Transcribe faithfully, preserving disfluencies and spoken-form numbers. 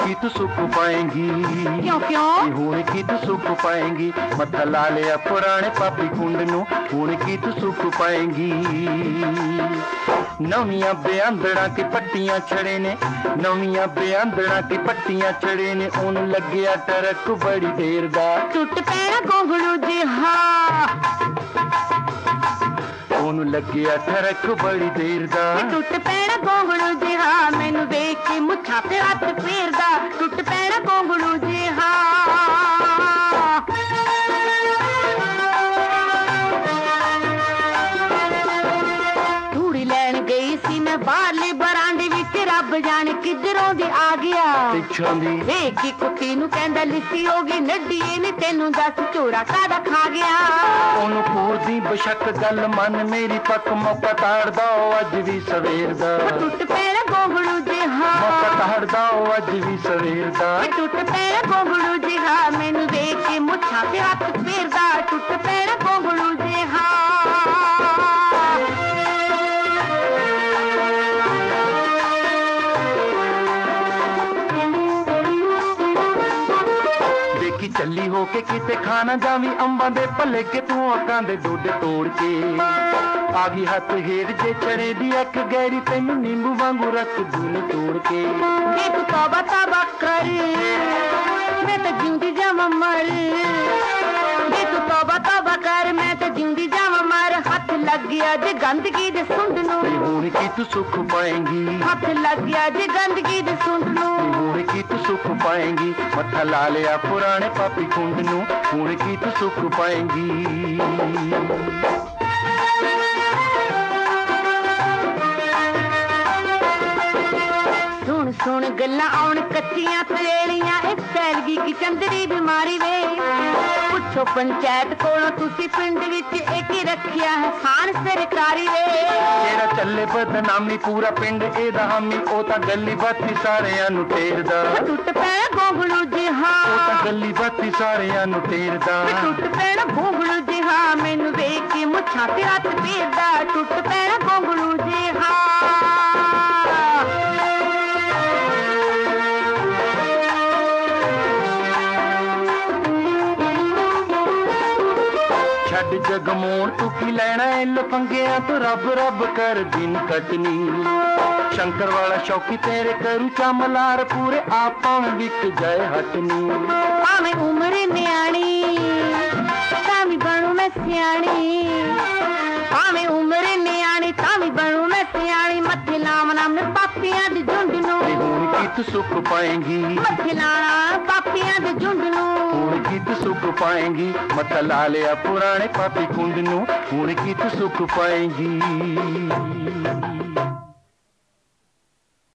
की तू सुख पाएंगी। क्यों क्यों हुण की तू सुख पाएंगी, मत्था ला लिया पुराने पापी कुंड नू, हुण की तू सुख पाएंगी। नवियां बेआंदड़ा की पट्टियां छड़े ने, नवियां बेआंदड़ा की पट्टियां छड़े ने, ओनू लग्या टरक बड़ी देर दा। टुट पैना घोंगड़ू जी हाँ, ओनू लग्या टरक बड़ी देर दा। टुट पैना घोंगड़ू जी हाँ, मैनू देख के मुछां ते हत्थ फेरदा। टुट पैना घोंगड़ू जी हाँ। तूड़ी लैन गई सी मैं बाहरले बरांडे विच, रब जाने किधरों दी आ गया। पिछों दी ਵੇਖ ਕੇ ਕੁੱਤੀ ਨੂੰ ਕਹਿੰਦਾ ਲਿੱਸੀ ਹੋ ਗਈ ਨੱਡੀਏ ਨੇ, ਤੈਨੂੰ ਦੱਸ ਝੋਰਾ ਕਾਹਦਾ ਖਾ ਗਿਆ। ਉਹਨੂੰ ਪੂਰਦੀ ਬਸ਼ੱਕ ਗੱਲ ਮੰਨ ਮੇਰੀ, ਪੱਕ ਮੌਕਾ ਤਾੜਦਾ ਉਹ ਅੱਜ ਵੀ ਸਵੇਰ ਦਾ। ਟੁੱਟ ਪੈਣਾ ਗੋਗੜੂ ਜੀ ਹਾਂ, ਮੌਕਾ ਤਾੜਦਾ ਉਹ ਅੱਜ ਵੀ ਸਵੇਰ ਦਾ। ਟੁੱਟ ਪੈਣਾ ਗੋਗੜੂ ਜੀ ਹਾਂ, ਮੈਨੂੰ ਵੇਖ ਕੇ ਮੁੱਛਾਂ ਤੇ ਹੱਥ ਫੇਰਦਾ। ਟੁੱਟ ਪੈਣਾ ਗੋਗੜੂ ਜੀ ਹਾਂ। ਚੱਲੀ ਹੋ ਕੇ ਕਿਤੇ ਖਾਣਾ ਜਾਵੀਂ ਅੰਬਾਂ ਦੇ ਭੱਲੇ ਕੇ, ਤੂੰ ਅੱਖਾਂ ਦੇ ਡੋਡੇ ਤੋੜ ਕੇ ਆ ਗਈ ਹੱਥ ਹੇਠ ਜੇ ਚੜੇ ਦੀ ਅੱਖ ਗਹਿਰੀ, ਤੈਨੂੰ ਨਿੰਬੂ ਵਾਂਗੂ ਰੱਖ ਦੂਨ ਤੋੜ ਕੇ। ਦੇਖ ਤੌਬਾ ਤੌਬਾ ਕਰ, ਮੈਂ ਤਾਂ ਜਿਉਂਦੀ ਜਾਵਾਂ ਮਰ। ਦੇਖ ਤੌਬਾ ਤੌਬਾ ਕਰ, ਮੈਂ ਤਾਂ ਜਿਉਂਦੀ ਜਾਵਾਂ ਮਰ। ਹੱਥ ਲੱਗ ਗਿਆ ਜੇ ਗੰਦਗੀ ਦੇ ਸੁੰਡ ਨੂੰ, ਹੁਣ ਕੀ ਤੂੰ ਸੁੱਖ ਪਾਏਂਗੀ। ਹੱਥ ਲੱਗ ਗਿਆ ਜੇ ਗੰਦਗੀ ਦੇ ਸੁੰਡ ਨੂੰ, ਹੁਣ ਕੀ ਤੂੰ ਸੁੱਖ ਪਾਏਂਗੀ। ਮੱਥਾ ਲਾ ਲਿਆ ਪੁਰਾਣੇ ਪਾਪੀ ਕੁੰਡ ਨੂੰ, ਹੁਣ ਕੀ ਤੂੰ ਸੁੱਖ ਪਾਏਂਗੀ। ਸੁਣ ਸੁਣ ਗੱਲਾਂ ਆਉਣ ਕੱਚੀਆਂ ਤੇਲੀਆਂ, ਇਹ ਸੈਲਗੀ ਕੀ ਚੰਦਰੀ ਬਿਮਾਰੀ ਵੇ। ਪੁੱਛੋ ਪੰਚਾਇਤ ਕੋਲੋਂ ਤੁਸੀਂ ਪਿੰਡ ਵਿੱਚ ਇਹ ਕੀ ਰੱਖਿਆ ਹੈ ਖਾਨ ਸਰਕਾਰੀ ਵੇ। ਜਿਹੜਾ ਚੱਲੇ ਬਦਨਾਮੀ ਪੂਰਾ ਪਿੰਡ ਇਹਦਾ ਹਾਮੀ, ਉਹ ਤਾਂ ਗੱਲੀ ਬਾਤੀ ਸਾਰਿਆਂ ਨੂੰ ਟੇਰਦਾ। ਟੁੱਟ ਪੈਣਾ ਗੋਗੜੂ ਜੀ ਹਾਂ, ਉਹ ਤਾਂ ਗੱਲੀ ਬਾਤੀ ਸਾਰਿਆਂ ਨੂੰ ਟੇਰਦਾ। ਟੁੱਟ ਪੈਣਾ ਗੋਗੜੂ ਜੀ ਹਾਂ, ਮੈਨੂੰ ਵੇਖ ਕੇ ਮੁੱਛਾਂ ਤੇ ਹੱਥ ਫੇਰਦਾ। ਟੁੱਟ ਪੈਣਾ ਗੋਗੜੂ ਜੀ ਹਾਂ। ਛੱਡ ਜਗਮੋਣ ਤੂੰ ਕੀ ਲੈਣਾ ਏ ਲਫੰਗਿਆਂ ਤੋਂ, ਰੱਬ ਰੱਬ ਕਰ ਦਿਨ ਕੱਟਣੀ। ਸ਼ੰਕਰ ਵਾਲਾ ਸ਼ੌਕੀ ਤੇਰੇ ਕਰੂ ਚਮਲਾਰ, ਪੂਰੇ ਆਪਾਂ ਵਿਕ ਜਾਏ ਹਟਨੀ। ਭਾਵੇਂ ਉਮਰ ਨਿਆਣੀ ਤਾਂ ਵੀ ਬਣੂ ਮੈਂ ਸਿਆਣੀ, ਭਾਵੇਂ ਉਮਰ ਨਿਆਣੀ ਤਾਂ ਵੀ ਬਣੂ ਮੈਂ ਸਿਆਣੀ। ਮੱਥੇ ਲਾਵਣਾ ਮੈਂ ਪਾਪੀਆਂ ਦੇ ਝੁੰਡ ਨੂੰ, ਹੁਣ ਕੀ ਤੂੰ ਸੁੱਖ ਪਾਏਂਗੀ। ਮੱਥੇ ਲਾਣਾ ਪਾਪੀਆਂ ਦੇ ਝੁੰਡ ਨੂੰ, ਹੁਣ ਕੀ ਤੂੰ ਸੁੱਖ ਪਾਏਂਗੀ। ਮੱਥਾ ਲਾ ਲਿਆ ਪੁਰਾਣੇ ਪਾਪੀ ਕੁੰਡ ਨੂੰ, ਹੁਣ ਕੀ ਤੂੰ ਸੁੱਖ ਪਾਏਂਗੀ।